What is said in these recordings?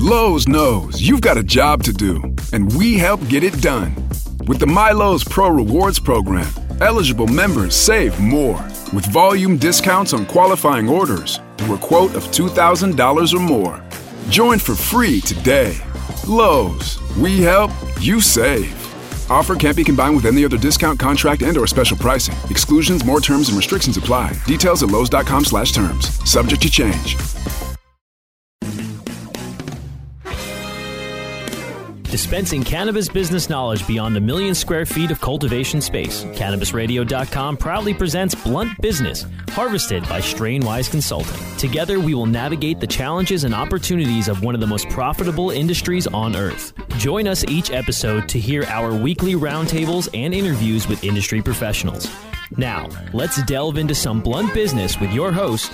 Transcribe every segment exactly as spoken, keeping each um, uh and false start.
Lowe's knows you've got a job to do, and we help get it done. With the MyLowe's Pro Rewards program, eligible members save more with volume discounts on qualifying orders through a quote of two thousand dollars or more. Join for free today. Lowe's, we help, you save. Offer can't be combined with any other discount, contract, and or special pricing. Exclusions, more terms, and restrictions apply. Details at lowes.com slash terms. Subject to change. Dispensing cannabis business knowledge beyond a million square feet of cultivation space, Cannabis Radio dot com proudly presents Blunt Business, harvested by Strainwise Consulting. Together, we will navigate the challenges and opportunities of one of the most profitable industries on earth. Join us each episode to hear our weekly roundtables and interviews with industry professionals. Now, let's delve into some blunt business with your host.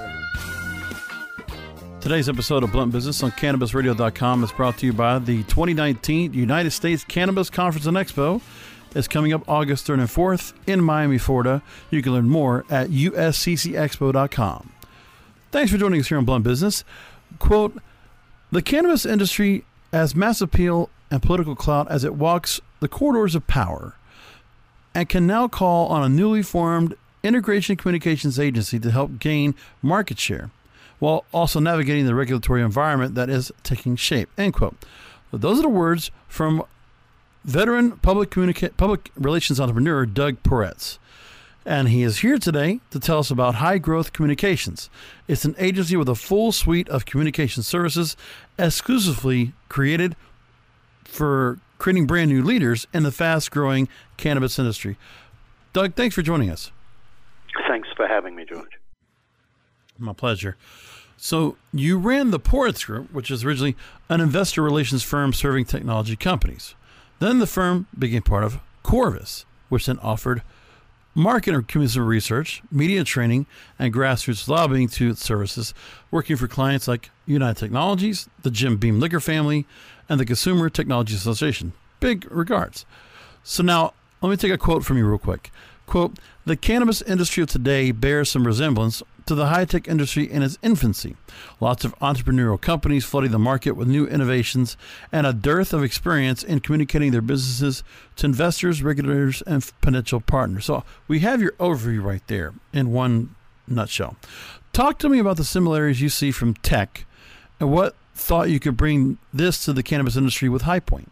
Today's episode of Blunt Business on Cannabis Radio dot com is brought to you by the twenty nineteen United States Cannabis Conference and Expo. It's coming up August third and fourth in Miami, Florida. You can learn more at U S C C expo dot com. Thanks for joining us here on Blunt Business. Quote, the cannabis industry has mass appeal and political clout as it walks the corridors of power and can now call on a newly formed integration communications agency to help gain market share, while also navigating the regulatory environment that is taking shape, end quote. Those are the words from veteran public communica- public relations entrepreneur Doug Peretz. And he is here today to tell us about High Growth Communications. It's an agency with a full suite of communication services exclusively created for creating brand new leaders in the fast-growing cannabis industry. Doug, thanks for joining us. Thanks for having me, George. My pleasure. So you ran the Peretz Group, which is originally an investor relations firm serving technology companies. Then the firm became part of Corvus, which then offered market and consumer research, media training, and grassroots lobbying to its services, working for clients like United Technologies, the Jim Beam Liquor family, and the Consumer Technology Association. Big regards. So now, let me take a quote from you real quick. Quote, the cannabis industry of today bears some resemblance to the high-tech industry in its infancy. Lots of entrepreneurial companies flooding the market with new innovations and a dearth of experience in communicating their businesses to investors, regulators, and potential partners. So we have your overview right there in one nutshell. Talk to me about the similarities you see from tech and what thought you could bring this to the cannabis industry with High Point.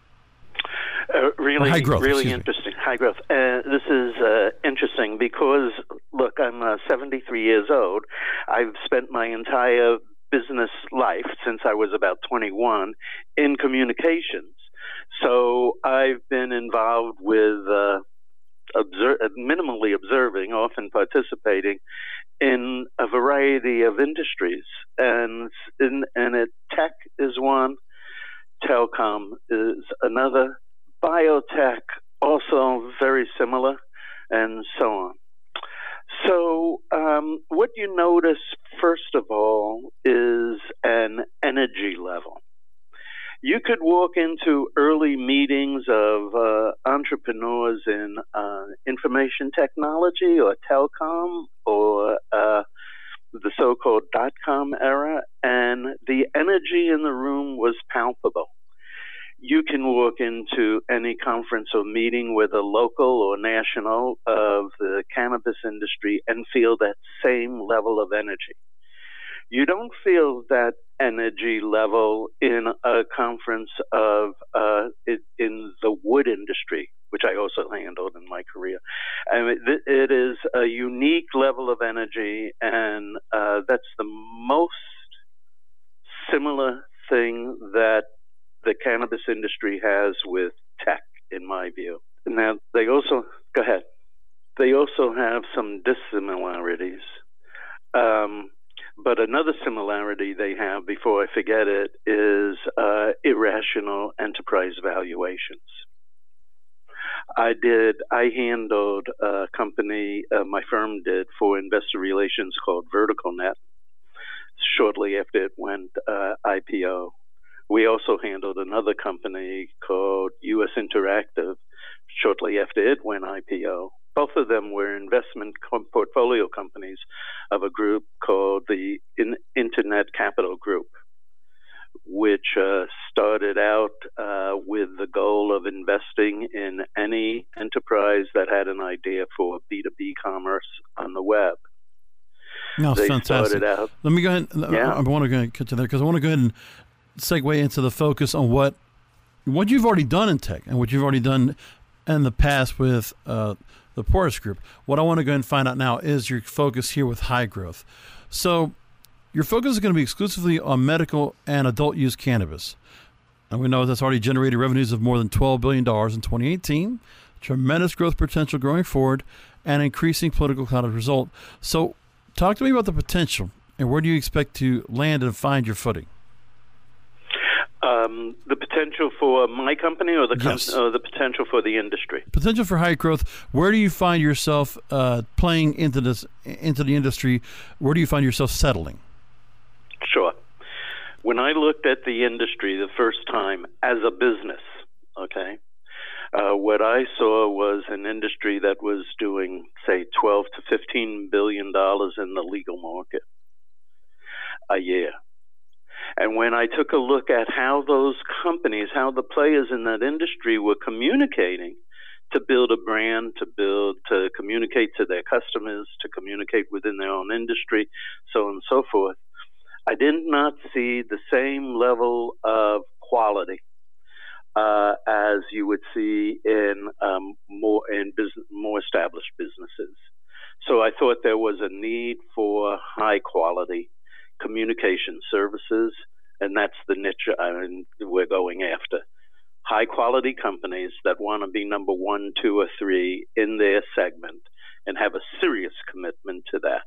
Uh, really, high growth, really interesting. High growth. Uh, this is uh, interesting because, look, I'm uh, seventy-three years old. I've spent my entire business life since I was about twenty-one in communications. So I've been involved with uh, observe, minimally observing, often participating in a variety of industries, and in, and it, tech is one, telecom is another. Biotech, also very similar, and so on. So what um, you notice, first of all, is an energy level. You could walk into early meetings of uh, entrepreneurs in uh, information technology or telecom or uh, the so-called dot-com era, and the energy in the room was palpable. You can walk into any conference or meeting with a local or national of the cannabis industry and feel that same level of energy. You don't feel that energy level in a conference of uh, it, in the wood industry, which I also handled in my career. I mean, it is a unique level of energy, and uh, that's the most similar thing that the cannabis industry has with tech, in my view. Now, they also, go ahead, they also have some dissimilarities. Um, but another similarity they have, before I forget it, is uh, irrational enterprise valuations. I did, I handled a company, uh, my firm did, for investor relations called VerticalNet shortly after it went uh, I P O. We also handled another company called U S Interactive shortly after it went I P O. Both of them were investment com- portfolio companies of a group called the In- Internet Capital Group. which uh, started out uh, with the goal of investing in any enterprise that had an idea for B two B commerce on the web. No, they fantastic. started out. Let me go ahead. Yeah. I want to go ahead and cut you there because I want to go ahead and segue into the focus on what what you've already done in tech and what you've already done in the past with uh, the Portis Group. What I want to go ahead and find out now is your focus here with High Growth. So your focus is going to be exclusively on medical and adult use cannabis. And we know that's already generated revenues of more than twelve billion dollars in twenty eighteen, tremendous growth potential going forward, and increasing political clout as a result. So talk to me about the potential and where do you expect to land and find your footing? Um, the potential for my company or the com- yes. or the potential for the industry? Potential for High Growth. Where do you find yourself uh, playing into this into the industry? Where do you find yourself settling? Sure. When I looked at the industry the first time as a business, okay, uh, what I saw was an industry that was doing, say, twelve to fifteen billion dollars in the legal market a year. And when I took a look at how those companies, how the players in that industry were communicating to build a brand, to build, to communicate to their customers, to communicate within their own industry, so on and so forth, I did not see the same level of quality uh, as you would see in um, more in business, more established businesses. So I thought there was a need for high quality communication services, and that's the niche I mean, we're going after. High quality companies that want to be number one, two, or three in their segment and have a serious commitment to that.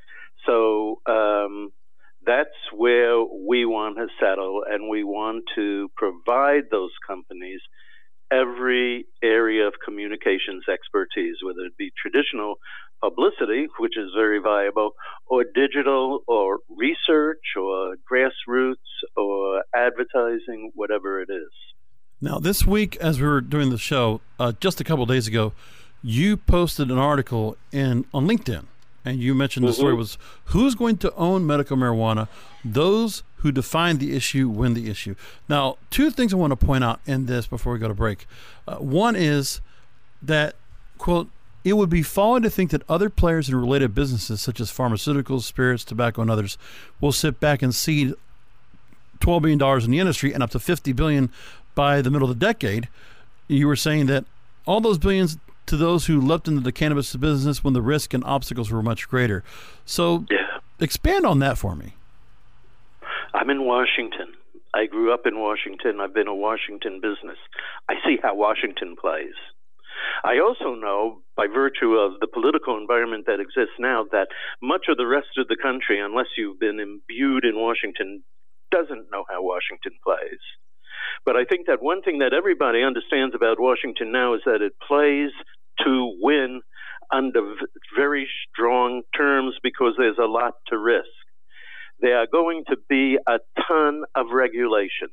So um, that's where we want to settle, and we want to provide those companies every area of communications expertise, whether it be traditional publicity, which is very viable, or digital, or research, or grassroots, or advertising, whatever it is. Now, this week, as we were doing the show, uh, just a couple of days ago, you posted an article in on LinkedIn, and you mentioned the mm-hmm. story was, who's going to own medical marijuana? Those who define the issue win the issue. Now, two things I want to point out in this before we go to break. Uh, one is that, quote, it would be folly to think that other players in related businesses such as pharmaceuticals, spirits, tobacco, and others will sit back and cede twelve billion dollars in the industry and up to fifty billion dollars by the middle of the decade. You were saying that all those billions to those who leapt into the cannabis business when the risk and obstacles were much greater. So yeah. Expand on that for me. I'm in Washington. I grew up in Washington. I've been a Washington business. I see how Washington plays. I also know, by virtue of the political environment that exists now, that much of the rest of the country, unless you've been imbued in Washington, doesn't know how Washington plays. But I think that one thing that everybody understands about Washington now is that it plays to win under very strong terms because there's a lot to risk. There are going to be a ton of regulations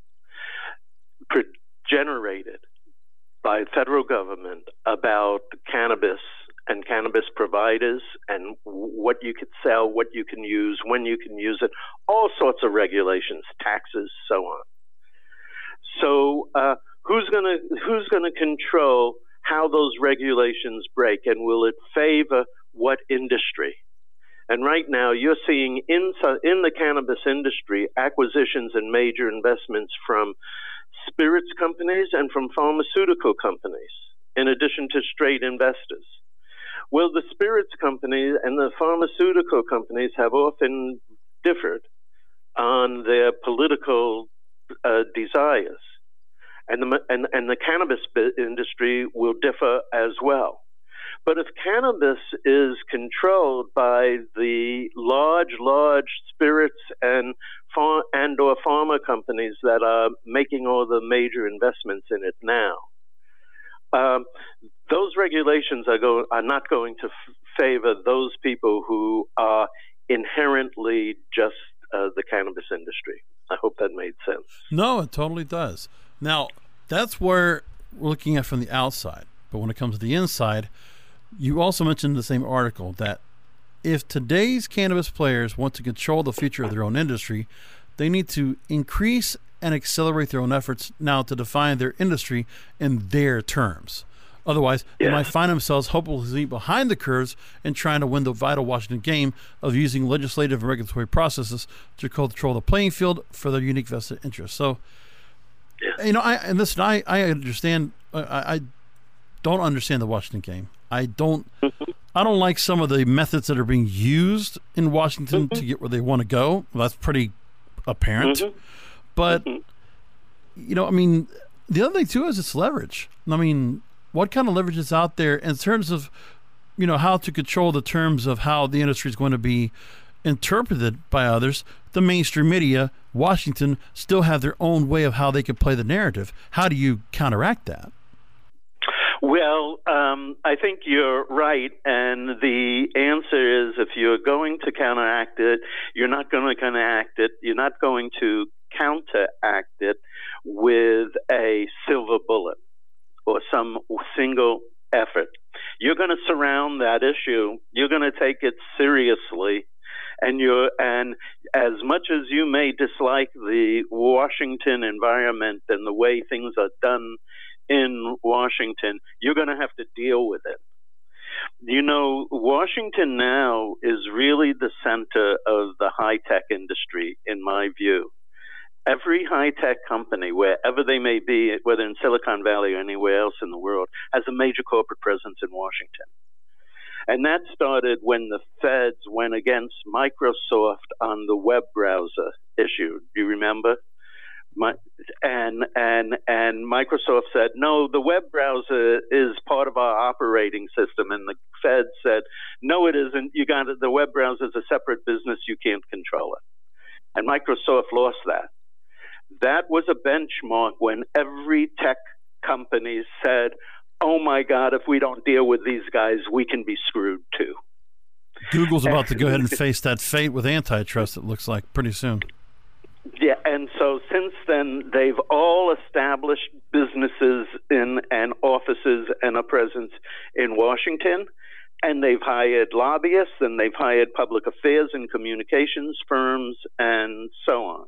generated by federal government about cannabis and cannabis providers and what you could sell, what you can use, when you can use it, all sorts of regulations, taxes, so on. So uh, who's going to who's going to control how those regulations break, and will it favor what industry? And right now, you're seeing in, in the cannabis industry acquisitions and major investments from spirits companies and from pharmaceutical companies, in addition to straight investors. Well, the spirits companies and the pharmaceutical companies have often differed on their political uh, desires. And the, and, and the cannabis industry will differ as well. But if cannabis is controlled by the large, large spirits and far, and or pharma companies that are making all the major investments in it now, um, those regulations are, go, are not going to f- favor those people who are inherently just uh, the cannabis industry. I hope that made sense. No, it totally does. Now, that's where we're looking at from the outside. But when it comes to the inside, you also mentioned in the same article that if today's cannabis players want to control the future of their own industry, they need to increase and accelerate their own efforts now to define their industry in their terms. Otherwise, yeah. they might find themselves hopelessly behind the curves and trying to win the vital Washington game of using legislative and regulatory processes to control the playing field for their unique vested interests. So, yeah. you know, I and listen, I, I understand, I, I don't understand the Washington game. I don't, mm-hmm. I don't like some of the methods that are being used in Washington mm-hmm. to get where they want to go. Well, that's pretty apparent. Mm-hmm. But, mm-hmm. you know, I mean, the other thing, too, is it's leverage. I mean, what kind of leverage is out there in terms of, you know, how to control the terms of how the industry is going to be interpreted by others? The mainstream media, Washington, still have their own way of how they can play the narrative. How do you counteract that? Well, um, I think you're right, and the answer is if you're going to counteract it, you're not going to counteract it. You're not going to counteract it with a silver bullet or some single effort. You're going to surround that issue. You're going to take it seriously, and you're and as much as you may dislike the Washington environment and the way things are done in Washington, you're going to have to deal with it. You know, Washington now is really the center of the high-tech industry, in my view. Every high-tech company, wherever they may be, whether in Silicon Valley or anywhere else in the world, has a major corporate presence in Washington. And that started when the feds went against Microsoft on the web browser issue. Do you remember? My, and and and Microsoft said, no, the web browser is part of our operating system. And the Fed said, no, it isn't. You got it. The web browser is a separate business. You can't control it. And Microsoft lost that. That was a benchmark when every tech company said, oh, my God, if we don't deal with these guys, we can be screwed too. Google's about to go ahead and face that fate with antitrust, it looks like, pretty soon. Yeah, and so since then, they've all established businesses in and offices and a presence in Washington, and they've hired lobbyists, and they've hired public affairs and communications firms, and so on.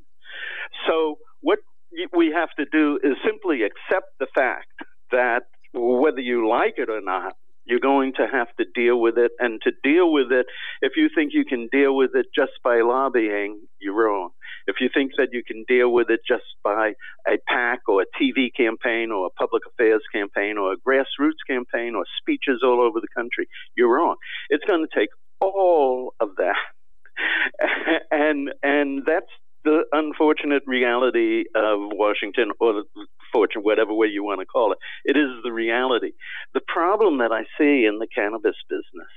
So what we have to do is simply accept the fact that whether you like it or not, you're going to have to deal with it. And to deal with it, if you think you can deal with it just by lobbying, you're wrong. If you think that you can deal with it just by a PAC or a T V campaign or a public affairs campaign or a grassroots campaign or speeches all over the country, you're wrong. It's going to take all of that. and and that's the unfortunate reality of Washington, or the fortune, whatever way you want to call it. It is the reality. The problem that I see in the cannabis business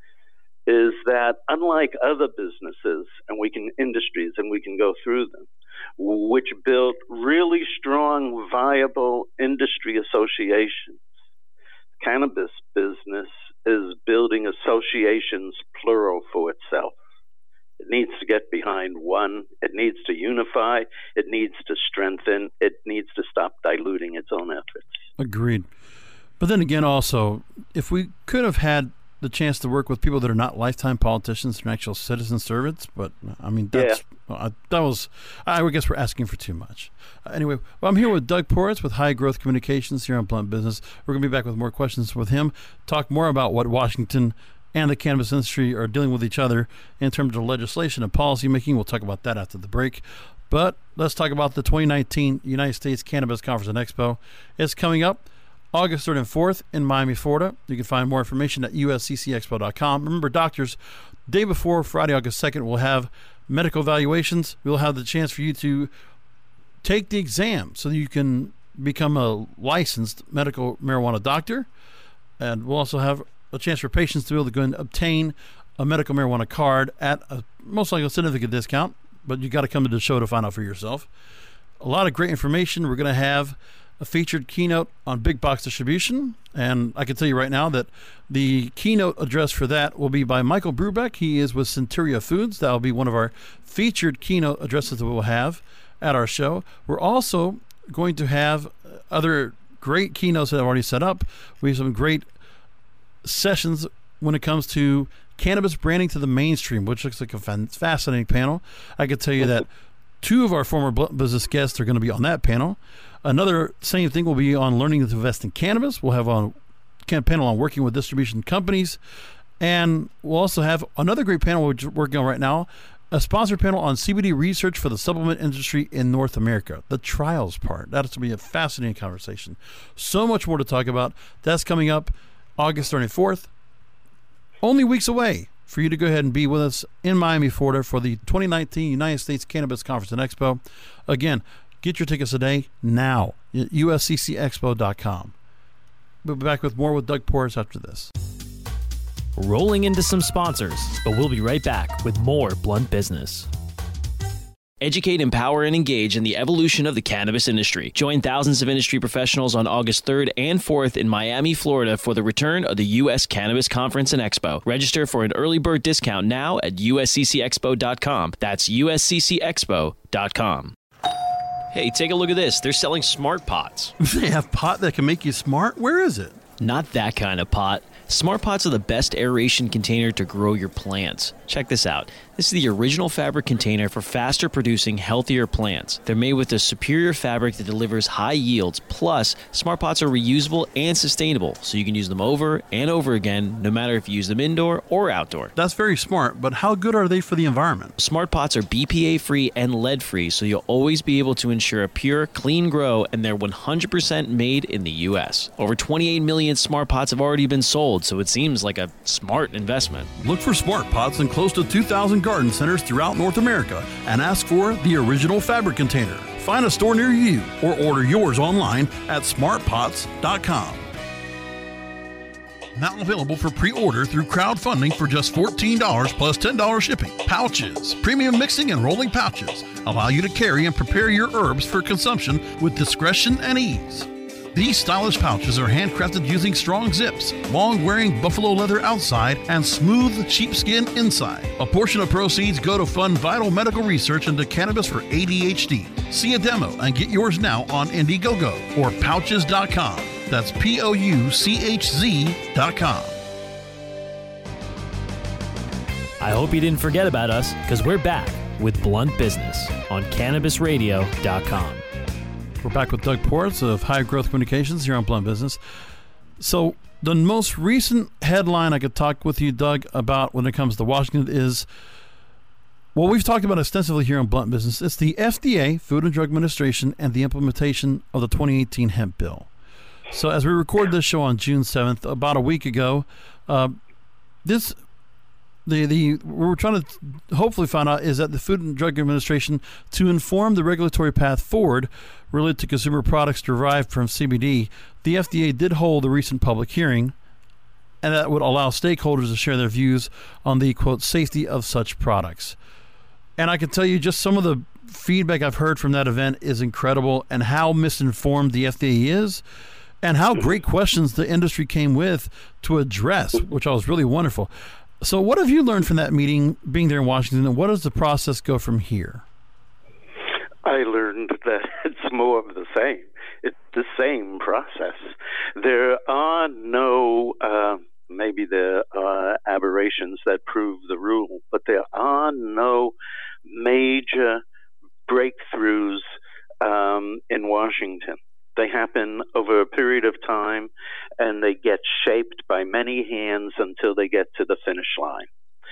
is that unlike other businesses, and we can industries, and we can go through them, which build really strong, viable industry associations, cannabis business is building associations plural for itself. It needs to get behind one. It needs to unify. It needs to strengthen. It needs to stop diluting its own efforts. Agreed. But then again, also, if we could have had the chance to work with people that are not lifetime politicians and actual citizen servants, but I mean, that's yeah. uh, that was, I guess we're asking for too much. Uh, anyway, well, I'm here with Doug Poritz with High Growth Communications here on Blunt Business. We're going to be back with more questions with him, talk more about what Washington and the cannabis industry are dealing with each other in terms of legislation and policy making. We'll talk about that after the break. But let's talk about the twenty nineteen United States Cannabis Conference and Expo. It's coming up August third and fourth in Miami, Florida. You can find more information at U S C C expo dot com. Remember, doctors, day before Friday, August second, we'll have medical evaluations. We'll have the chance for you to take the exam so that you can become a licensed medical marijuana doctor. And we'll also have a chance for patients to be able to go and obtain a medical marijuana card at a, most likely a significant discount, but you got to come to the show to find out for yourself. A lot of great information. We're going to have a featured keynote on big box distribution, and I can tell you right now that the keynote address for that will be by Michael Brubeck. He is with Centuria Foods. That will be one of our featured keynote addresses that we'll have at our show. We're also going to have other great keynotes that I've already set up. We have some great sessions when it comes to cannabis branding to the mainstream, which looks like a fascinating panel. I could tell you that Two of our former Blunt Business guests are going to be on that panel. Another same thing will be on learning to invest in cannabis. We'll have a panel on working with distribution companies. And we'll also have another great panel we're working on right now, a sponsored panel on C B D research for the supplement industry in North America, the trials part. That's going to be a fascinating conversation. So much more to talk about. That's coming up August twenty-fourth. Only weeks away for you to go ahead and be with us in Miami, Florida for the twenty nineteen United States Cannabis Conference and Expo. Again, get your tickets today now at U S C C expo dot com. We'll be back with more with Doug Porras after this. Rolling into some sponsors, but we'll be right back with more Blunt Business. Educate, empower, and engage in the evolution of the cannabis industry. Join thousands of industry professionals on August third and fourth in Miami, Florida for the return of the U S Cannabis Conference and Expo. Register for an early bird discount now at U S C C expo dot com. That's U S C C expo dot com. Hey, take a look at this. They're selling smart pots. They have pot that can make you smart? Where is it? Not that kind of pot. Smart pots are the best aeration container to grow your plants. Check this out. This is the original fabric container for faster producing, healthier plants. They're made with a superior fabric that delivers high yields. Plus, smart pots are reusable and sustainable, so you can use them over and over again, no matter if you use them indoor or outdoor. That's very smart, but how good are they for the environment? Smart pots are B P A-free and lead-free, so you'll always be able to ensure a pure, clean grow, and they're one hundred percent made in the U S. Over twenty-eight million smart pots have already been sold, so it seems like a smart investment. Look for smart pots in close to two thousand garden centers throughout North America and ask for the original fabric container. Find a store near you or order yours online at smart pots dot com. Now available for pre-order through crowdfunding for just fourteen dollars plus ten dollars shipping. Pouches, premium mixing and rolling pouches, allow you to carry and prepare your herbs for consumption with discretion and ease. These stylish pouches are handcrafted using strong zips, long-wearing buffalo leather outside, and smooth sheepskin inside. A portion of proceeds go to fund vital medical research into cannabis for A D H D. See a demo and get yours now on Indiegogo or pouches dot com. That's P O U C H Z dot com. I hope you didn't forget about us, because we're back with Blunt Business on cannabis radio dot com. We're back with Doug Porras of High Growth Communications here on Blunt Business. So the most recent headline I could talk with you, Doug, about when it comes to Washington is, well, we've talked about extensively here on Blunt Business. It's the F D A, Food and Drug Administration, and the implementation of the twenty eighteen hemp bill. So as we record this show on June seventh, about a week ago, uh, this The the what we're trying to hopefully find out is that the Food and Drug Administration, to inform the regulatory path forward related to consumer products derived from C B D, the F D A did hold a recent public hearing, and that would allow stakeholders to share their views on the, quote, safety of such products. And I can tell you just some of the feedback I've heard from that event is incredible, and how misinformed the F D A is, and how great questions the industry came with to address, which I was really wonderful. So what have you learned from that meeting, being there in Washington, and what does the process go from here? I learned that it's more of the same. It's the same process. There are no, uh, maybe there are aberrations that prove the rule, but there are no major breakthroughs um, in Washington. They happen over a period of time, and they get shaped by many hands until they get to the finish line.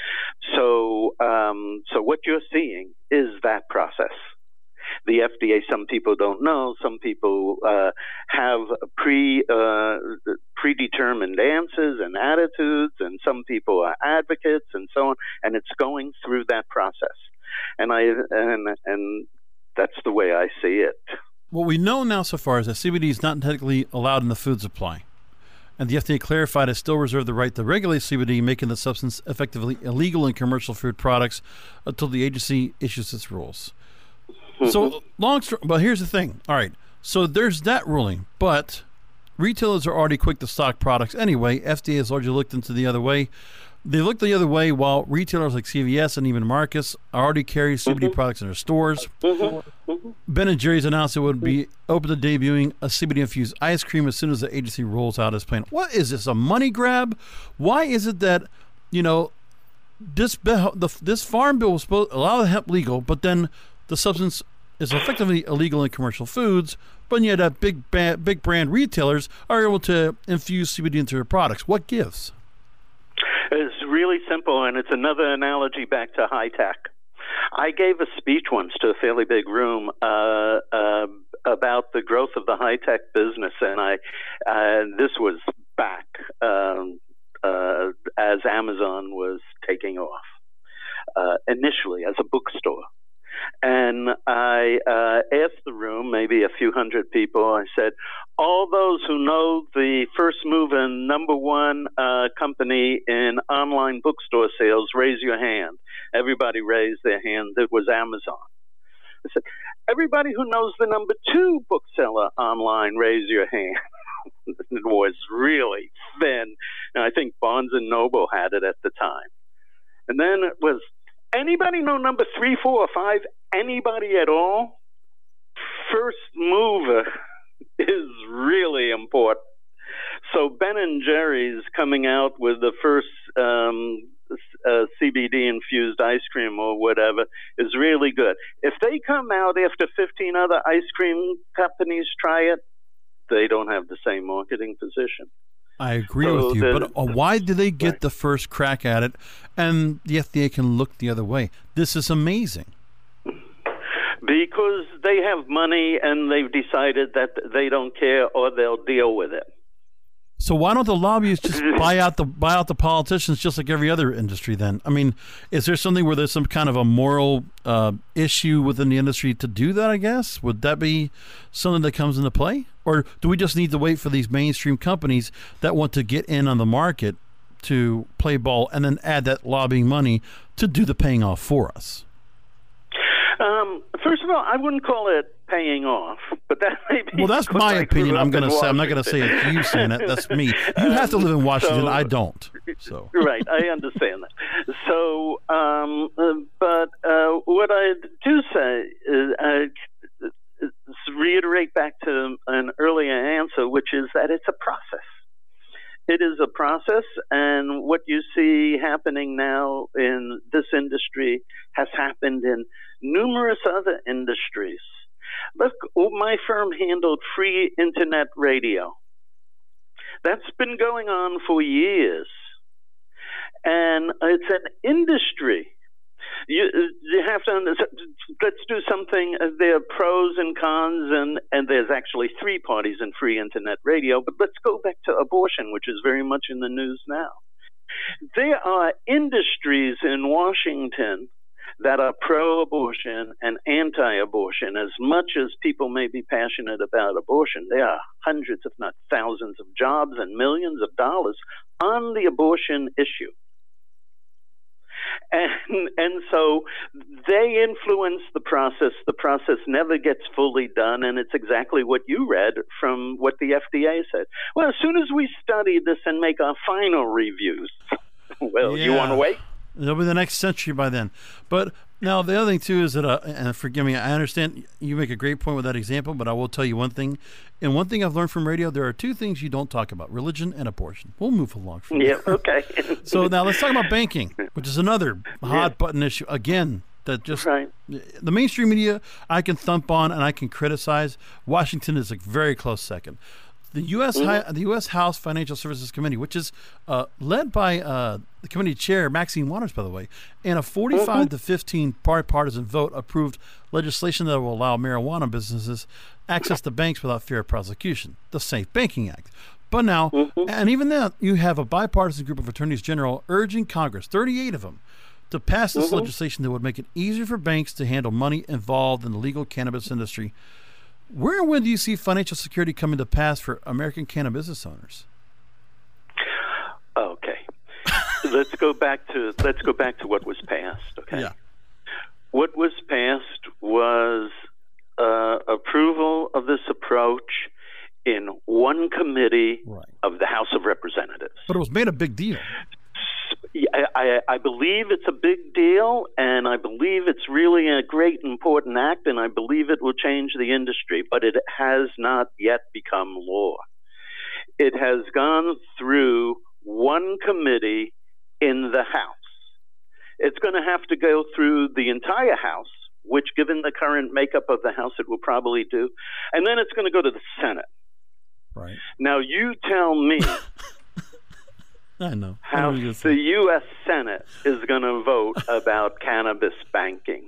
So, um, so what you're seeing is that process. The F D A, some people don't know, some people uh, have pre uh, predetermined answers and attitudes, and some people are advocates, and so on. And it's going through that process, and I and and that's the way I see it. What we know now so far is that C B D is not technically allowed in the food supply. And the F D A clarified it still reserved the right to regulate C B D, making the substance effectively illegal in commercial food products until the agency issues its rules. Mm-hmm. So, long story, but here's the thing. All right, so there's that ruling, but retailers are already quick to stock products anyway. F D A has largely looked into the other way. They looked the other way while retailers like C V S and even Marcus already carry C B D mm-hmm. products in their stores. Mm-hmm. Mm-hmm. Ben and Jerry's announced it would be open to debuting a C B D-infused ice cream as soon as the agency rolls out its plan. What is this, a money grab? Why is it that, you know, this the, this farm bill was supposed to allow the hemp legal, but then the substance is effectively illegal in commercial foods, but yet uh, big ba- big brand retailers are able to infuse C B D into their products. What gives? It's really simple, and it's another analogy back to high tech. I gave a speech once to a fairly big room uh, uh, about the growth of the high tech business, and I uh, this was back um, uh, as Amazon was taking off uh, initially as a bookstore. And I uh, asked the room, maybe a few hundred people, I said, all those who know the first mover number one uh, company in online bookstore sales, raise your hand. Everybody raised their hand. It was Amazon. I said, everybody who knows the number two bookseller online, raise your hand. It was really thin. And I think Barnes and Noble had it at the time. And then it was, anybody know number three, four, or five? Anybody at all? First mover is really important. So Ben and Jerry's coming out with the first um, uh, C B D infused ice cream or whatever is really good. If they come out after fifteen other ice cream companies try it, they don't have the same marketing position. I agree so with you, the, but uh, why do they get right. the first crack at it and the F D A can look the other way? This is amazing. Because they have money and they've decided that they don't care or they'll deal with it. So why don't the lobbyists just buy out the buy out the politicians just like every other industry then? I mean, is there something where there's some kind of a moral uh, issue within the industry to do that, I guess? Would that be something that comes into play? Or do we just need to wait for these mainstream companies that want to get in on the market to play ball and then add that lobbying money to do the paying off for us? Um, first of all, I wouldn't call it paying off, but that may be. Well, that's my opinion. I'm going to say. I'm not going to say it's you saying it. That's me. You have to live in Washington. So, I don't. So right, I understand that. So, um, uh, but uh, what I do say is, uh, is reiterate back to an earlier answer, which is that it's a process. It is a process, and what you see happening now in this industry has happened in numerous other industries. Look, my firm handled free internet radio. That's been going on for years, and it's an industry. You, you have to understand, let's do something. There are pros and cons, and, and there's actually three parties in free internet radio. But let's go back to abortion, which is very much in the news now. There are industries in Washington that are pro-abortion and anti-abortion. As much as people may be passionate about abortion, there are hundreds, if not thousands, of jobs and millions of dollars on the abortion issue. And and so they influence the process. The process never gets fully done, and it's exactly what you read from what the F D A said. Well, as soon as we study this and make our final reviews, well, yeah. You want to wait? It'll be the next century by then. But now the other thing, too, is that, uh, and forgive me, I understand you make a great point with that example, but I will tell you one thing. And one thing I've learned from radio, there are two things you don't talk about, religion and abortion. We'll move along from Yeah, there. okay. So now let's talk about banking, which is another hot button issue. Again, that just right. the mainstream media I can thump on and I can criticize. Washington is a very close second. The U S. Mm-hmm. Hi- the U S. House Financial Services Committee, which is uh, led by uh, the committee chair Maxine Waters, by the way, in a forty-five mm-hmm. to fifteen bipartisan vote, approved legislation that will allow marijuana businesses access to banks without fear of prosecution, the Safe Banking Act. But now, mm-hmm. and even then, you have a bipartisan group of attorneys general urging Congress, thirty-eight of them, to pass this mm-hmm. legislation that would make it easier for banks to handle money involved in the legal cannabis industry. Where and when do you see financial security coming to pass for American cannabis business owners? Okay, let's go back to let's go back to what was passed. Okay, yeah. What was passed was uh, approval of this approach in one committee right. of the House of Representatives. But it was made a big deal. I, I, I believe it's a big deal, and I believe it's really a great, important act, and I believe it will change the industry, but it has not yet become law. It has gone through one committee in the House. It's going to have to go through the entire House which given the current makeup of the House, it will probably do. And then it's going to go to the Senate. Right. Now, you tell me I know. how the U S Senate is going to vote about cannabis banking.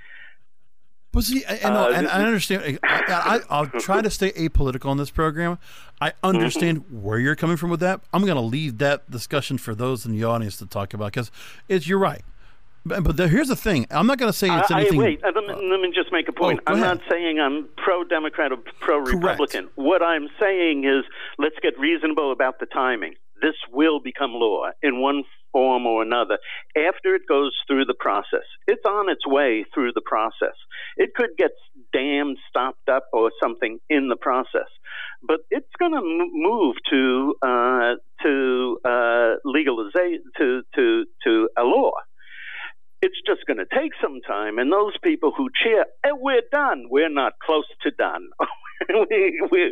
But see, I, I know, uh, and I understand. I, I, I'll try to stay apolitical on this program. I understand mm-hmm. where you're coming from with that. I'm going to leave that discussion for those in the audience to talk about, because it's you're right. But, but the, here's the thing. I'm not going to say it's anything. I, wait, uh, let, me, let me just make a point. Oh, I'm ahead. not saying I'm pro-Democrat or pro-Republican. What I'm saying is let's get reasonable about the timing. This will become law in one form or another after it goes through the process. It's on its way through the process. It could get damned, stopped up or something in the process, but it's going to move to uh, to uh, legalization, to to to a law. It's just going to take some time, and those people who cheer, hey, we're done. We're not close to done. we, we,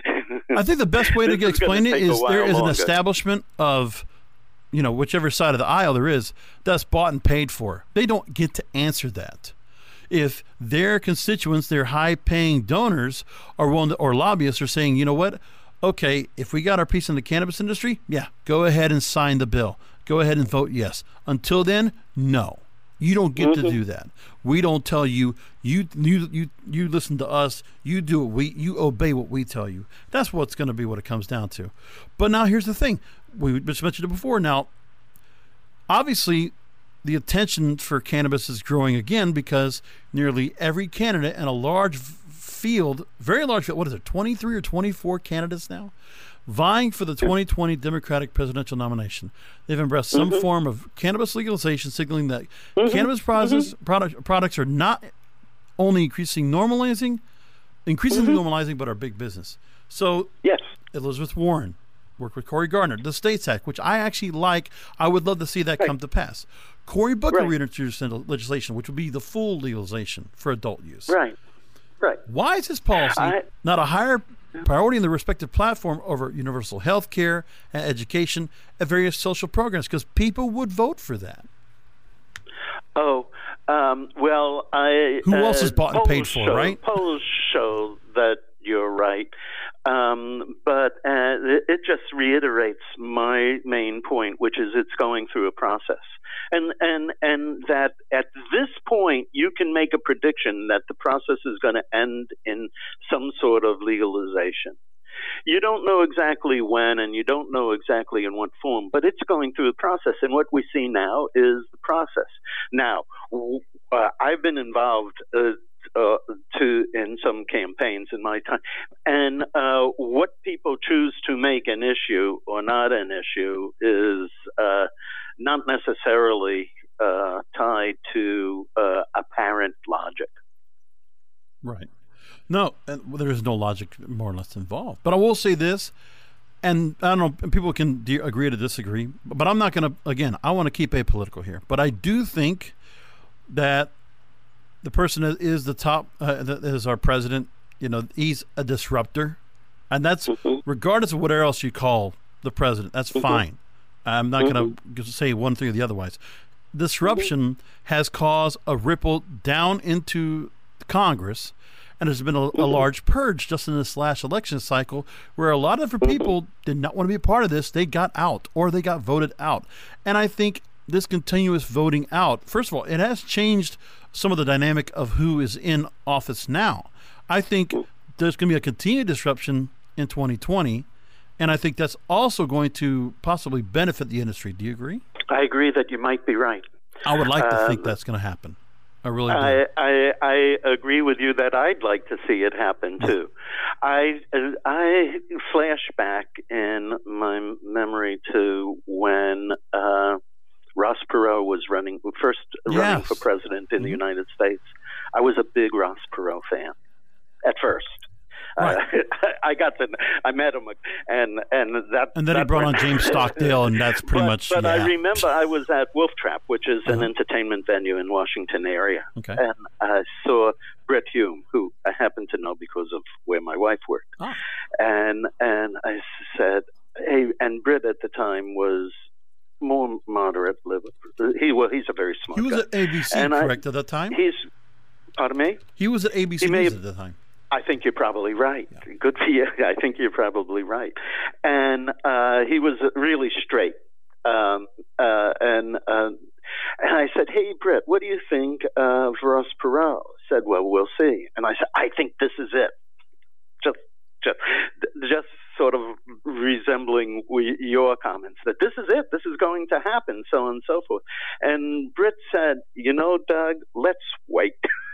I think the best way to get, explain it is there is longer. an establishment of, you know, whichever side of the aisle there is, that's bought and paid for. They don't get to answer that. If their constituents, their high-paying donors, are willing to, or lobbyists are saying, you know what, okay, if we got our piece in the cannabis industry, yeah, go ahead and sign the bill. Go ahead and vote yes. Until then, no. You don't get mm-hmm. to do that. We don't tell you. You you you you listen to us. You do what we. You obey what we tell you. That's what's going to be what it comes down to. But now here's the thing. We just mentioned it before. Now, obviously, the attention for cannabis is growing again because nearly every candidate in a large field, very large field. What is it? twenty-three or twenty-four candidates now, vying for the twenty twenty Democratic presidential nomination. They've embraced some mm-hmm. form of cannabis legalization, signaling that mm-hmm. cannabis process, mm-hmm. product, products are not only increasing normalizing, increasingly mm-hmm. normalizing, but are big business. So yes, Elizabeth Warren worked with Cory Gardner, the States Act, which I actually like. I would love to see that right. come to pass. Cory Booker right. reintroduced legislation, which would be the full legalization for adult use. Right, right. Why is this policy I, not a higher priority in the respective platform over universal health care and education and various social programs? Because people would vote for that. Oh, um, well, I... Who else uh, is bought and paid for, show, right? Polls show that you're right. Um, but uh, it just reiterates my main point, which is it's going through a process. And, and, and that at this point, you can make a prediction that the process is going to end in some sort of legalization. You don't know exactly when, and you don't know exactly in what form, but it's going through the process. And what we see now is the process. Now, uh, I've been involved uh, uh, to in some campaigns in my time, and uh, what people choose to make an issue or not an issue is uh, not necessarily uh, tied to uh, apparent logic. Right. No, there is no logic more or less involved. But I will say this, and I don't know, people can de- agree to disagree, but I'm not going to, again, I want to keep apolitical here. But I do think that the person that is the top, uh, that is our president, you know, he's a disruptor. And that's, mm-hmm. regardless of whatever else you call the president, that's mm-hmm. fine. I'm not mm-hmm. going to say one thing or the otherwise. Disruption mm-hmm. has caused a ripple down into Congress. And there's been a, a large purge just in this last election cycle where a lot of different people did not want to be a part of this. They got out or they got voted out. And I think this continuous voting out, first of all, it has changed some of the dynamic of who is in office now. I think there's going to be a continued disruption in twenty twenty. And I think that's also going to possibly benefit the industry. Do you agree? I agree that you might be right. I would like to um, think that's going to happen. I really do. I, I I agree with you that I'd like to see it happen too. I I flash back in my memory to when uh, Ross Perot was running first yes. running for president in mm-hmm. the United States. I was a big Ross Perot fan at first. Right. Uh, I got to, I met him, and and that. And then that he brought went, on James Stockdale, and that's pretty but, much. But yeah. I remember I was at Wolf Trap, which is uh-huh. an entertainment venue in Washington area, okay. and I saw Brett Hume, who I happen to know because of where my wife worked, oh. and and I said, hey, and Brett at the time was more moderate. He well, he's a very smart. He was guy. at A B C, and correct, I, at that time. He's. Pardon me? He was at A B C News at the time. I think you're probably right. Yeah. Good for you. I think you're probably right. And uh, he was really straight. Um, uh, and uh, and I said, hey, Britt, what do you think of Ross Perot? Said, well, we'll see. And I said, I think this is it. Just, just, just sort of resembling your comments that this is it. This is going to happen, so on and so forth. And Britt said, you know, Doug, let's wait.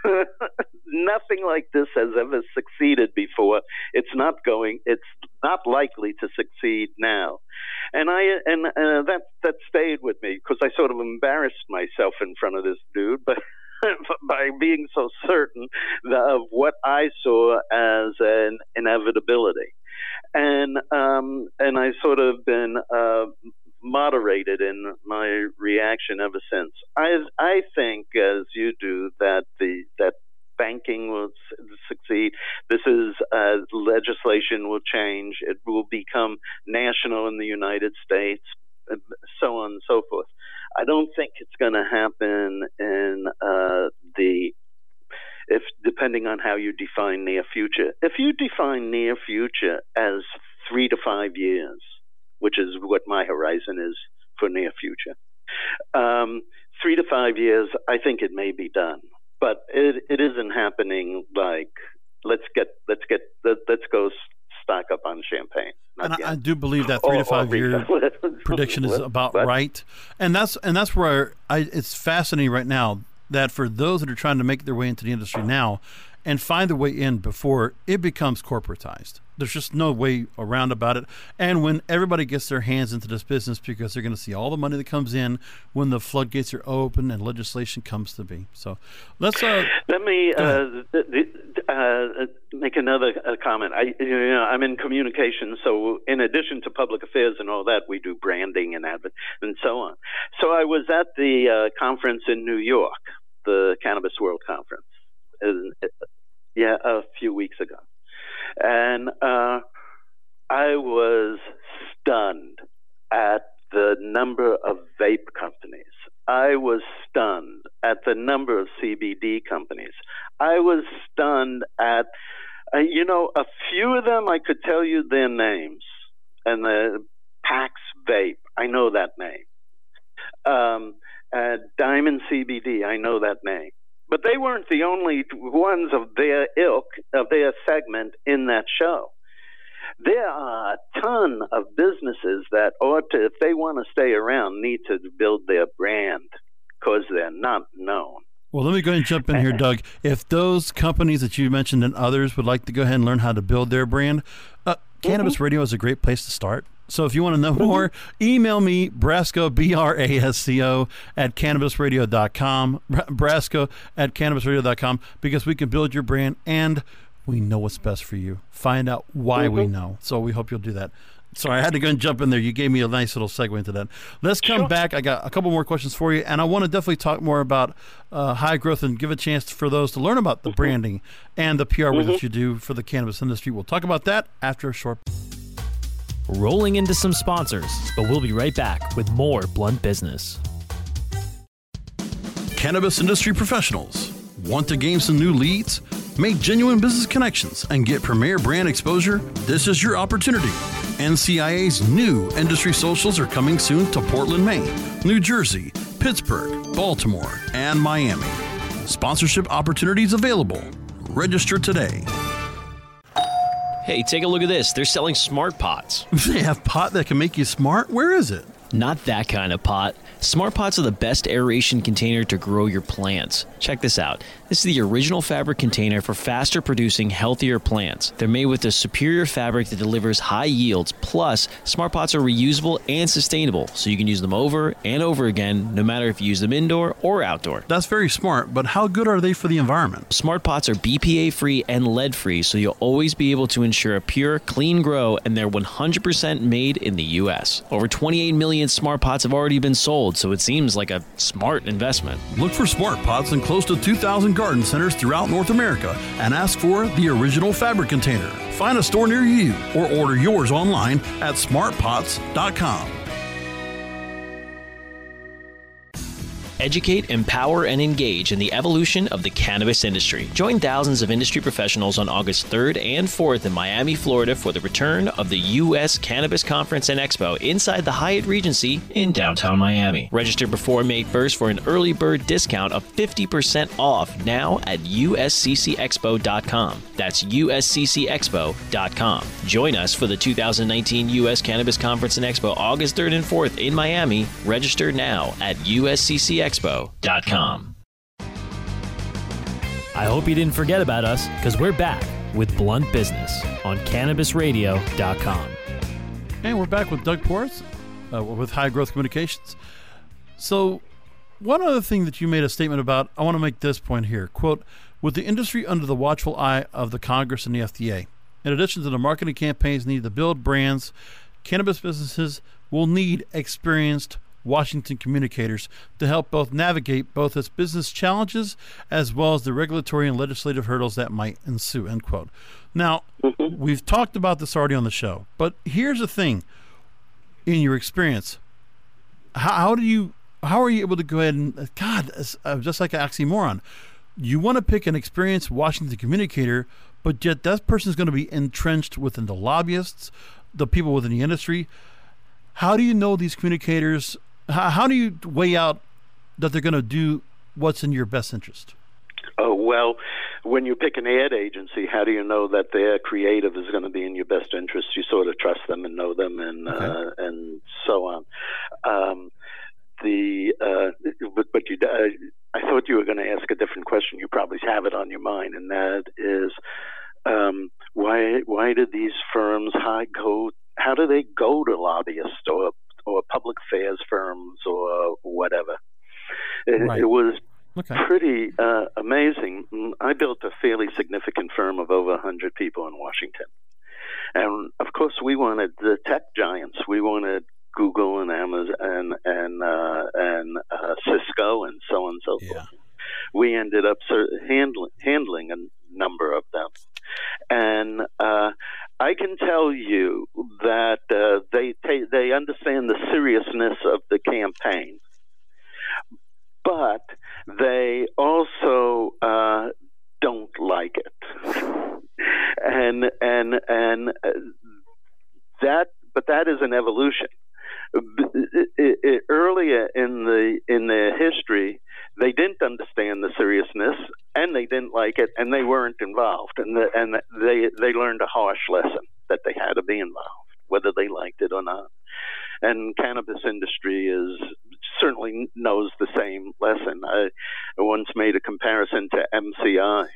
Nothing like this has ever succeeded before. It's not going. It's not likely to succeed now. And I and uh, that that stayed with me because I sort of embarrassed myself in front of this dude, but by being so certain of what I saw as an inevitability. And um, and I sort of been uh, moderated in my reaction ever since. I I think, as you do, that the that banking will succeed. This is uh, legislation will change. It will become national in the United States, so on and so forth. I don't think it's going to happen in uh, the if depending on how you define near future. If you define near future as three to five years, which is what my horizon is for near future, um, three to five years, I think it may be done. But it it isn't happening like let's get let's get let, let's go stock up on champagne. Not and yet. I, I do believe that three or, to five or year prediction is about what? right, and that's and that's where I, it's fascinating right now that for those that are trying to make their way into the industry now and find their way in before it becomes corporatized. There's just no way around about it. And when everybody gets their hands into this business because they're going to see all the money that comes in when the floodgates are open and legislation comes to be. So let's uh, let me uh, uh, make another uh, comment. I, you know, I'm in communications, so in addition to public affairs and all that, we do branding and advert and so on. So I was at the uh, conference in New York, the Cannabis World Conference, uh, yeah, a few weeks ago. And uh, I was stunned at the number of vape companies. I was stunned at the number of C B D companies. I was stunned at, uh, you know, a few of them I could tell you their names. And the Pax Vape, I know that name. Um, uh, Diamond C B D, I know that name. But they weren't the only ones of their ilk, of their segment in that show. There are a ton of businesses that ought to, if they want to stay around, need to build their brand because they're not known. Well, let me go ahead and jump in here, Doug. If those companies that you mentioned and others would like to go ahead and learn how to build their brand, uh, Cannabis mm-hmm. Radio is a great place to start. So if you want to know more, email me, Brasco, B R A S C O, at cannabis radio dot com, Brasco at cannabis radio dot com, because we can build your brand and we know what's best for you. Find out why mm-hmm. we know. So we hope you'll do that. Sorry, I had to go and jump in there. You gave me a nice little segue into that. Let's come sure. back. I got a couple more questions for you, and I want to definitely talk more about uh, high growth and give a chance for those to learn about the mm-hmm. branding and the P R work mm-hmm. that you do for the cannabis industry. We'll talk about that after a short rolling into some sponsors, but we'll be right back with more Blunt Business. Cannabis industry professionals, want to gain some new leads, make genuine business connections, and get premier brand exposure? This is your opportunity. N C I A's new industry socials are coming soon to Portland, Maine, New Jersey, Pittsburgh, Baltimore, and Miami. Sponsorship opportunities available. Register today. Hey, take a look at this. They're selling smart pots. They have pot that can make you smart? Where is it? Not that kind of pot. Smart pots are the best aeration container to grow your plants. Check this out. This is the original fabric container for faster producing, healthier plants. They're made with a superior fabric that delivers high yields. Plus, smart pots are reusable and sustainable, so you can use them over and over again, no matter if you use them indoor or outdoor. That's very smart, but how good are they for the environment? Smart pots are B P A-free and lead-free, so you'll always be able to ensure a pure, clean grow, and they're one hundred percent made in the U S. Over twenty-eight million smart pots have already been sold, so it seems like a smart investment. Look for smart pots in close to two thousand garden centers throughout North America and ask for the original fabric container. Find a store near you or order yours online at smart pots dot com. educate, empower, and engage in the evolution of the cannabis industry. Join thousands of industry professionals on August third and fourth in Miami, Florida for the return of the U S Cannabis Conference and Expo inside the Hyatt Regency in downtown Miami. Register before May first for an early bird discount of fifty percent off now at U S C C expo dot com. That's U S C C expo dot com. Join us for the two thousand nineteen U S Cannabis Conference and Expo August third and fourth in Miami. Register now at U S C C expo dot com. I hope you didn't forget about us, because we're back with Blunt Business on cannabis radio dot com. And we're back with Doug Porras uh, with High Growth Communications. So one other thing that you made a statement about, I want to make this point here. Quote, with the industry under the watchful eye of the Congress and the F D A, in addition to the marketing campaigns needed to build brands, cannabis businesses will need experienced Washington communicators to help both navigate both its business challenges as well as the regulatory and legislative hurdles that might ensue, end quote. Now, mm-hmm. we've talked about this already on the show, but here's the thing. In your experience, how, how do you, how are you able to go ahead and, God, uh, just like an oxymoron, you want to pick an experienced Washington communicator, but yet that person is going to be entrenched within the lobbyists, the people within the industry. How do you know these communicators? How, how do you weigh out that they're going to do what's in your best interest? Oh, well, when you pick an ad agency, how do you know that their creative is going to be in your best interest? You sort of trust them and know them, and okay. uh, and so on. Um, the uh, but, but you, uh, I thought you were going to ask a different question. You probably have it on your mind, and that is um, why why did these firms high go? How do they go to lobbyists or or public affairs firms or whatever? It, right. it was okay. pretty uh, amazing. I built a fairly significant firm of over one hundred people in Washington. And, of course, we wanted the tech giants. We wanted Google and Amazon and, and, uh, and uh, Cisco and so on and so forth. Yeah. We ended up handling, handling a number of them. And uh, I can tell you that uh, they ta- they understand the seriousness of the campaign, but they also uh, don't like it, and and and that. But that is an evolution. It, it, it, earlier in the in their history, they didn't understand the seriousness, and they didn't like it, and they weren't involved, and the, and they they learned a harsh lesson that they had to be involved, whether they liked it or not. And cannabis industry is certainly knows the same lesson. I once made a comparison to M C I,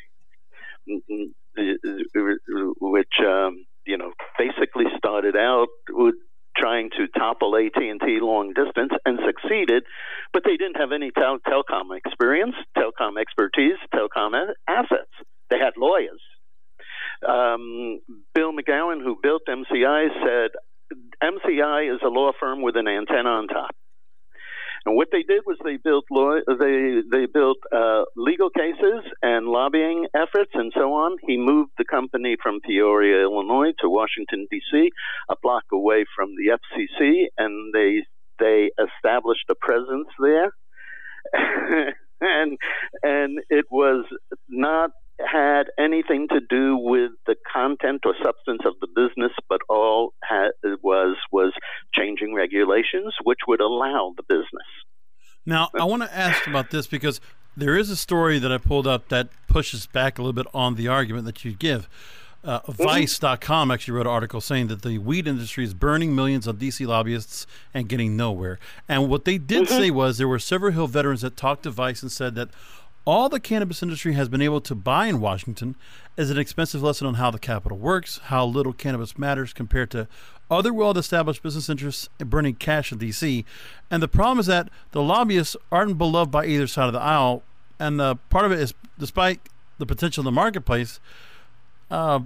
which um, you know basically started out with trying to topple A T and T long distance and succeeded, but they didn't have any tel- telecom experience, telecom expertise, telecom a- assets. They had lawyers. Um, Bill McGowan, who built M C I, said M C I is a law firm with an antenna on top. And what they did was they built law, they they built uh, legal cases and lobbying efforts and so on. He moved the company from Peoria, Illinois, to Washington D C, a block away from the F C C, and they they established a presence there. and and it was not had anything to do with the content or substance of the business, but all had, was was changing regulations which would allow the business. Now, I want to ask about this because there is a story that I pulled up that pushes back a little bit on the argument that you give. Uh, Vice dot com actually wrote an article saying that the weed industry is burning millions on D C lobbyists and getting nowhere. And what they did mm-hmm. say was there were several Hill veterans that talked to Vice and said that all the cannabis industry has been able to buy in Washington is an expensive lesson on how the Capitol works, how little cannabis matters compared to other well-established business interests in burning cash in D C. And the problem is that the lobbyists aren't beloved by either side of the aisle. And uh, part of it is, despite the potential in the marketplace, uh,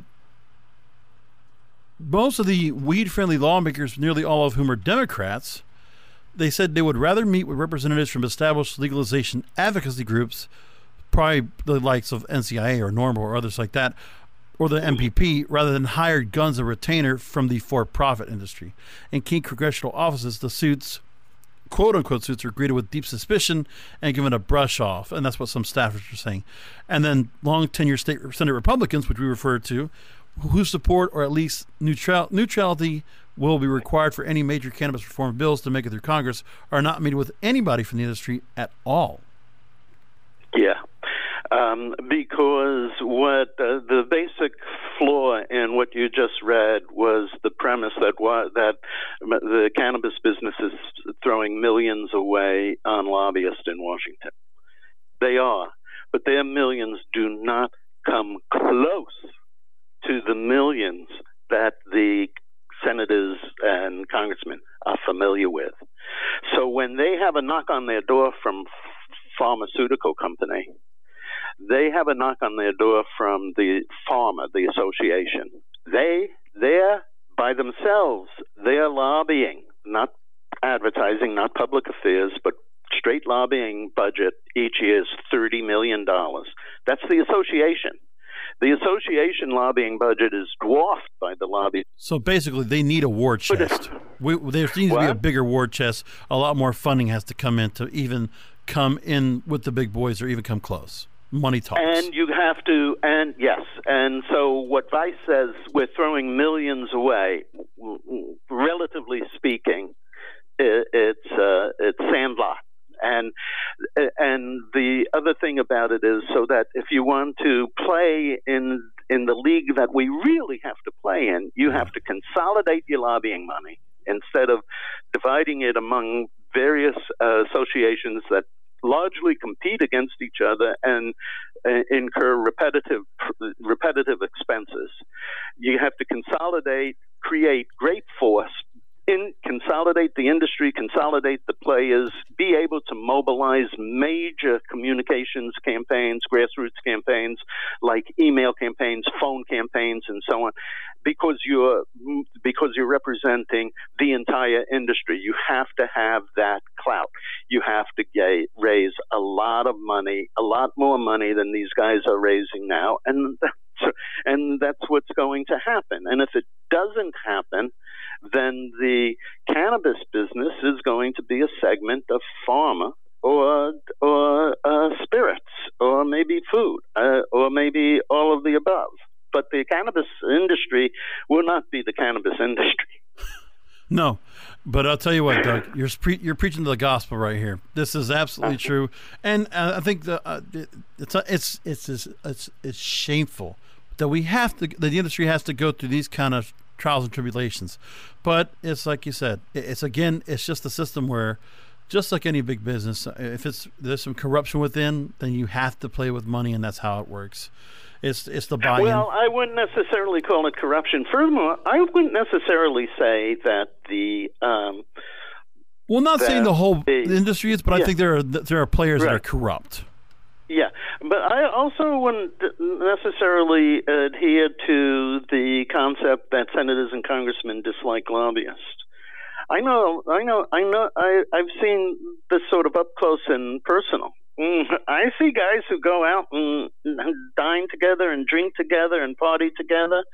most of the weed-friendly lawmakers, nearly all of whom are Democrats, they said they would rather meet with representatives from established legalization advocacy groups, probably the likes of N C I A or NORML or others like that, or the M P P, rather than hired guns and retainer from the for-profit industry. In key congressional offices, the suits, quote-unquote suits are greeted with deep suspicion and given a brush off, and that's what some staffers are saying. And then long-tenure state Senate Republicans, which we refer to, who support or at least neutral, neutrality will be required for any major cannabis reform bills to make it through Congress, are not meeting with anybody from the industry at all. Yeah. Um, because what uh, the basic flaw in what you just read was the premise that wa- that the cannabis business is throwing millions away on lobbyists in Washington. They are, but their millions do not come close to the millions that the senators and congressmen are familiar with. So when they have a knock on their door from pharmaceutical company, they have a knock on their door from the pharma, the association. They, they're by themselves, they're lobbying, not advertising, not public affairs, but straight lobbying budget each year is thirty million dollars. That's the association. The association lobbying budget is dwarfed by the lobby. So basically, they need a war chest. We, there needs what? to be a bigger war chest. A lot more funding has to come in to even come in with the big boys or even come close. Money talks. And you have to, and yes, and so what Vice says, we're throwing millions away. Relatively speaking, it, it's uh, it's sandlot. And and the other thing about it is so that if you want to play in in the league that we really have to play in, you have to consolidate your lobbying money instead of dividing it among various uh, associations that largely compete against each other and uh, incur repetitive repetitive expenses. You have to consolidate, create great force, in consolidate the industry, consolidate the players, be able to mobilize major communications campaigns, grassroots campaigns like email campaigns, phone campaigns, and so on, because you're because you're representing the entire industry. You have to have that clout. You have to get, raise a lot of money, a lot more money than these guys are raising now, and that's, and that's what's going to happen. And if it doesn't happen, then the cannabis business is going to be a segment of pharma or or uh, spirits or maybe food uh, or maybe all of the above. But the cannabis industry will not be the cannabis industry. No, but I'll tell you what, Doug, you're pre- you're preaching the gospel right here. This is absolutely true, and uh, I think the uh, it, it's uh, it's it's it's it's it's shameful that we have to that the industry has to go through these kind of trials and tribulations. But it's like you said, it's again, it's just a system where, just like any big business, if it's there's some corruption within, then you have to play with money, and that's how it works. It's it's the buy-in. Well, I wouldn't necessarily call it corruption. Furthermore, I wouldn't necessarily say that the um, well, not saying the whole the, industry is, but yeah. I think there are there are players right. that are corrupt. Yeah, but I also wouldn't necessarily adhere to the concept that senators and congressmen dislike lobbyists. I know, I know, I know. I, I've seen this sort of up close and personal. I see guys who go out and dine together and drink together and party together,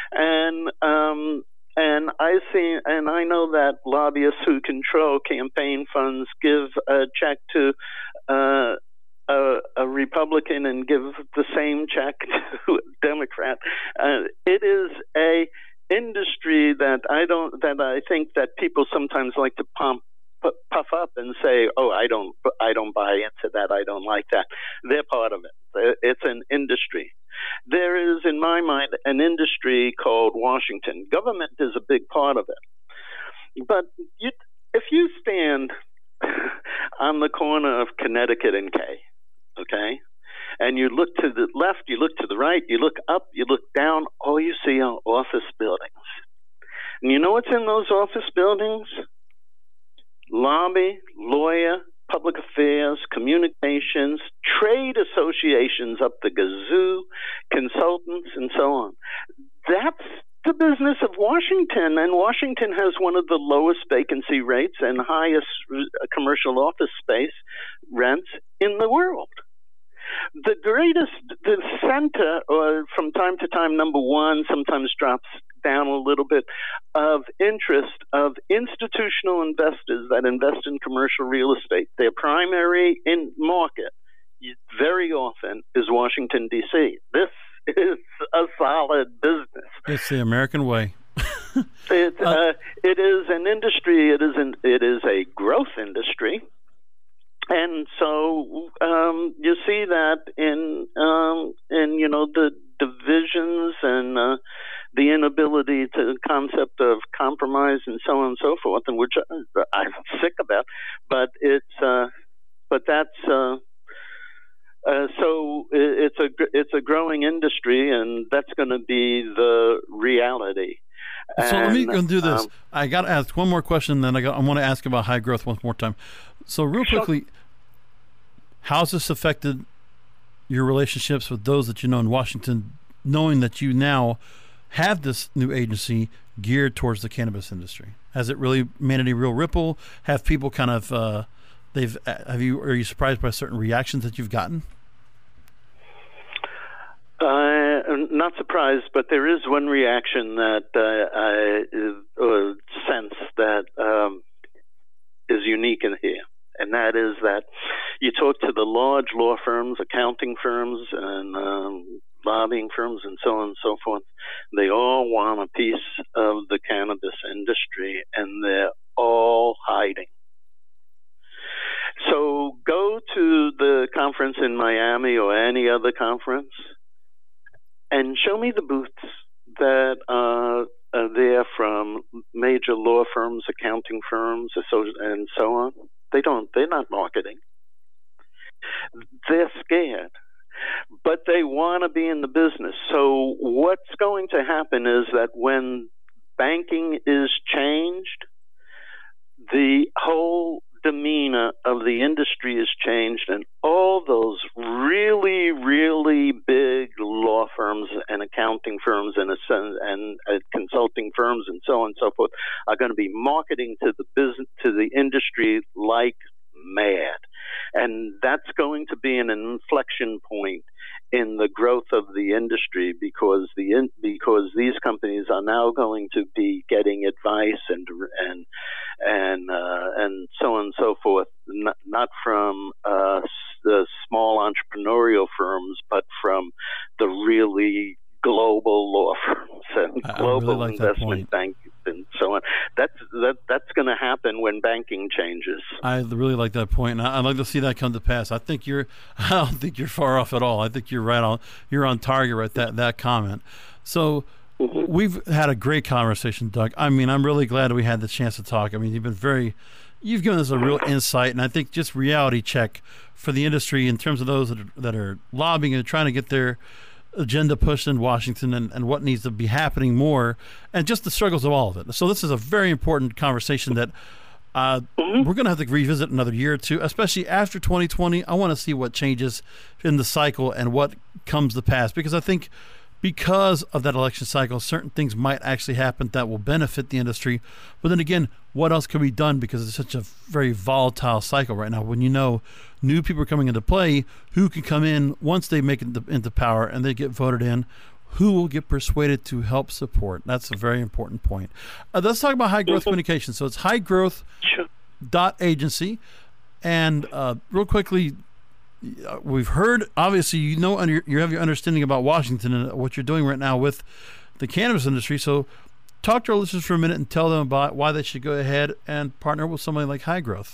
and um, and I see, and I know that lobbyists who control campaign funds give a check to Uh, A, a Republican and give the same check to a Democrat. Uh, it is a industry that I don't that I think that people sometimes like to pump puff up and say, "Oh, I don't I don't buy into that. I don't like that." They're part of it. It's an industry. There is, in my mind, an industry called Washington. Government is a big part of it. But you, if you stand on the corner of Connecticut and K, okay, and you look to the left, you look to the right, you look up, you look down, all you see are office buildings. And you know what's in those office buildings? Lobby, lawyer, public affairs, communications, trade associations up the gazoo, consultants, and so on. That's the business of Washington, and Washington has one of the lowest vacancy rates and highest commercial office space rents in the world. The greatest, the center, or from time to time number one, sometimes drops down a little bit, of interest of institutional investors that invest in commercial real estate. Their primary in market very often is Washington, D C. This is a solid business. It's the American way. it, uh, it is an industry. It is an, it is a growth industry. And so um, you see that in um, in you know the divisions and uh, the inability to the concept of compromise and so on and so forth, and which I'm sick about. But it's uh, but that's uh, uh, so it's a it's a growing industry, and that's going to be the reality. So and, let me go do this. Um, I got to ask one more question, then I, got, I want to ask about high growth one more time. So real quickly, how's this affected your relationships with those that you know in Washington, knowing that you now have this new agency geared towards the cannabis industry? Has it really made any real ripple? Have people kind of uh, they've have you are you surprised by certain reactions that you've gotten? Uh, not surprised, but there is one reaction that uh, I uh, sense that um, is unique in here, and that is that you talk to the large law firms, accounting firms, and um, lobbying firms, and so on and so forth. They all want a piece of the cannabis industry, and they're all hiding. So go to the conference in Miami or any other conference and show me the booths that uh, are there from major law firms, accounting firms, and so on. They don't. They're not marketing. They're scared, but they want to be in the business. So what's going to happen is that when banking is changed, the whole demeanor of the industry is changed, and all those really, really big law firms and accounting firms and and uh, consulting firms and so on and so forth are going to be marketing to the business, to the industry like mad, and that's going to be an inflection point in the growth of the industry, because the in, because these companies are now going to be getting advice and and and uh, and so on and so forth, not, not from uh, the small entrepreneurial firms, but from the really global law firms and I global really like investment banks and so on. That's that that's going to happen when banking changes. I really like that point, and I'd like to see that come to pass. I think you're, I don't think you're far off at all. I think you're right on. You're on target with that that comment. So mm-hmm. We've had a great conversation, Doug. I mean, I'm really glad we had the chance to talk. I mean, you've been very, you've given us a real insight, and I think just reality check for the industry in terms of those that are, that are lobbying and trying to get their agenda pushed in Washington, and, and what needs to be happening more, and just the struggles of all of it. So this is a very important conversation that uh, mm-hmm. we're going to have to revisit another year or two, especially after twenty twenty. I want to see what changes in the cycle and what comes to pass, because I think because of that election cycle, certain things might actually happen that will benefit the industry. But then again, what else can be done, because it's such a very volatile cycle right now when you know new people are coming into play who can come in once they make it into, into power and they get voted in, who will get persuaded to help support. That's a very important point. Uh, let's talk about high growth communication. So it's high growth dot agency. And uh, real quickly, we've heard, obviously, you know, under, you have your understanding about Washington and what you're doing right now with the cannabis industry. So talk to our listeners for a minute and tell them about why they should go ahead and partner with somebody like High Growth.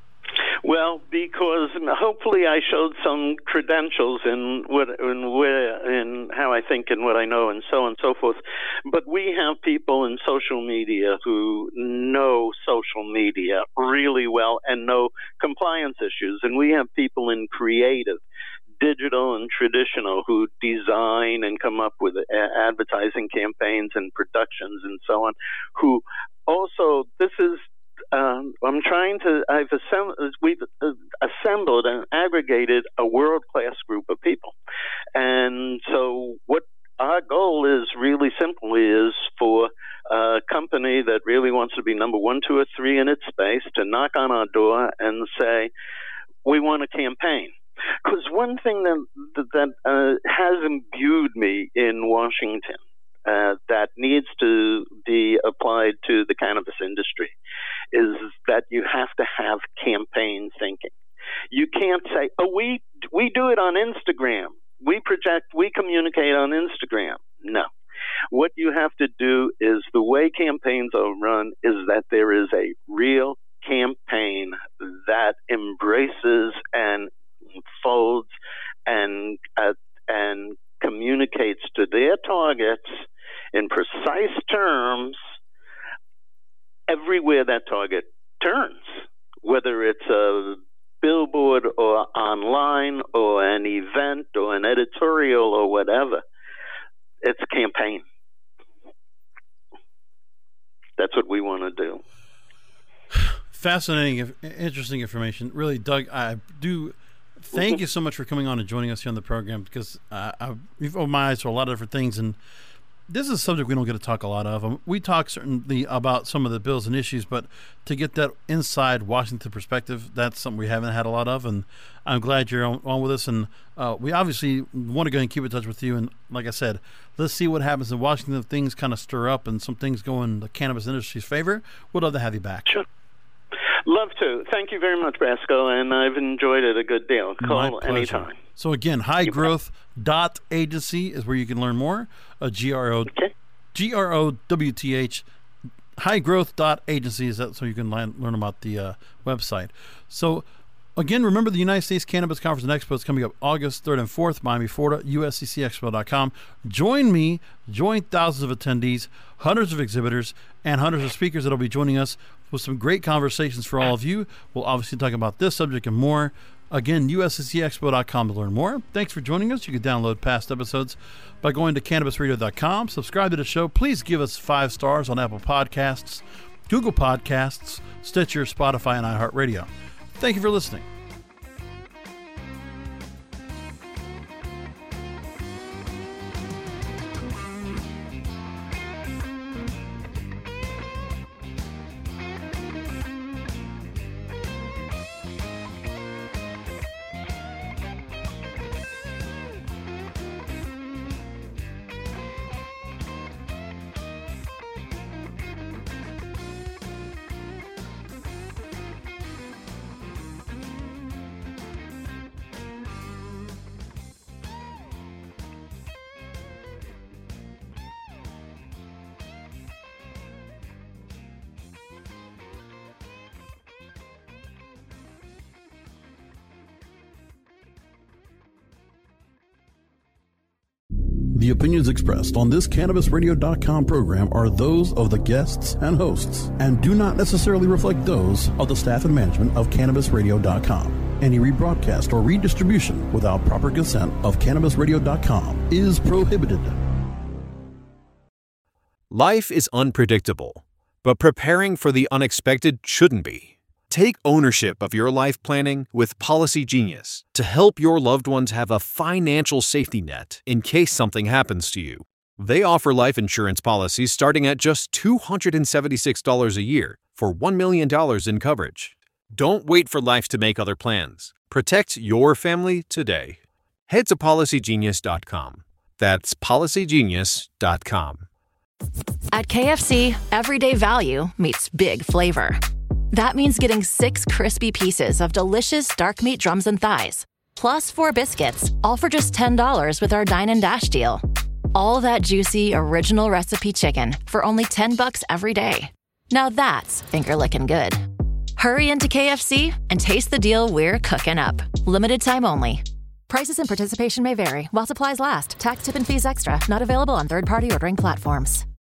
Well, because hopefully I showed some credentials in what, in where, in how I think and what I know, and so on and so forth. But we have people in social media who know social media really well and know compliance issues, and we have people in creative, digital and traditional, who design and come up with advertising campaigns and productions and so on, who also, this is Um, I'm trying to, I've assembled, we've assembled and aggregated a world-class group of people. And so what our goal is really simply is for a company that really wants to be number one, two, or three in its space to knock on our door and say, we want a campaign. Because one thing that, that uh, has imbued me in Washington uh, that needs to be applied to the cannabis industry is that you have to have campaign thinking. You can't say, oh, we we do it on Instagram. We project, we communicate on Instagram. No. What you have to do is the way campaigns are run is that there is a real campaign that embraces and folds and uh, and communicates to their targets in precise terms everywhere that target turns, whether it's a billboard or online or an event or an editorial or whatever. It's a campaign. That's what we want to do. Fascinating, interesting information. Really, Doug, I do thank you so much for coming on and joining us here on the program, because uh, I, you've opened my eyes to a lot of different things, and this is a subject we don't get to talk a lot of. We talk certainly about some of the bills and issues, but to get that inside Washington perspective, that's something we haven't had a lot of, and I'm glad you're on, on with us. And uh, we obviously want to go and keep in touch with you. And like I said, let's see what happens in Washington if things kind of stir up and some things go in the cannabis industry's favor. We'd love to have you back. Sure. Love to. Thank you very much, Brasco, and I've enjoyed it a good deal. Call anytime. So again, high growth dot agency is where you can learn more. Uh, G R O, okay. G R O W T H, high growth dot agency is that, so you can learn, learn about the uh, website. So again, remember the United States Cannabis Conference and Expo is coming up August third and fourth, Miami, Florida, U S C C expo dot com. Join me, join thousands of attendees, hundreds of exhibitors, and hundreds of speakers that will be joining us with some great conversations for all of you. We'll obviously talk about this subject and more. Again, U S C C expo dot com to learn more. Thanks for joining us. You can download past episodes by going to cannabis radio dot com. Subscribe to the show. Please give us five stars on Apple Podcasts, Google Podcasts, Stitcher, Spotify, and iHeartRadio. Thank you for listening. The opinions expressed on this cannabis radio dot com program are those of the guests and hosts and do not necessarily reflect those of the staff and management of cannabis radio dot com. Any rebroadcast or redistribution without proper consent of cannabis radio dot com is prohibited. Life is unpredictable, but preparing for the unexpected shouldn't be. Take ownership of your life planning with Policy Genius to help your loved ones have a financial safety net in case something happens to you. They offer life insurance policies starting at just two hundred seventy-six dollars a year for one million dollars in coverage. Don't wait for life to make other plans. Protect your family today. Head to policy genius dot com. That's policy genius dot com. At K F C, everyday value meets big flavor. That means getting six crispy pieces of delicious dark meat drums and thighs, plus four biscuits, all for just ten dollars with our Dine and Dash deal. All that juicy, original recipe chicken for only ten bucks every day. Now that's finger-licking good. Hurry into K F C and taste the deal we're cooking up. Limited time only. Prices and participation may vary while supplies last. Tax, tip, and fees extra. Not available on third-party ordering platforms.